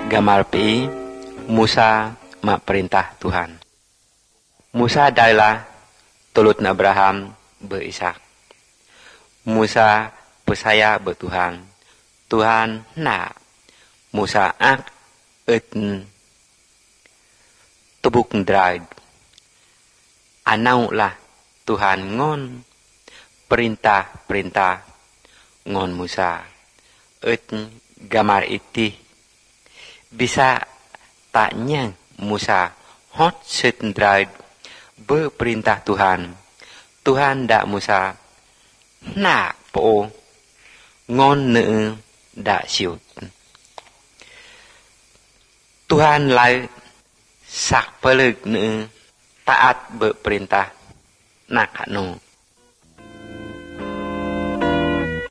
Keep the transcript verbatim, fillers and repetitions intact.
Gambar pi Musa mak perintah Tuhan. Musa adalah tulut Abraham be Ishak. Musa percaya be Tuhan. Tuhan nak Musa ak et tebuk ndrai. Anau lah Tuhan ngon perintah-perintah ngon Musa. Et gamar iti bisa taknya Musa hot setendrai berperintah Tuhan. Tuhan dak Musa nak po ngon ne dak siut. Tuhan lai sak peleg ne taat berperintah nak no.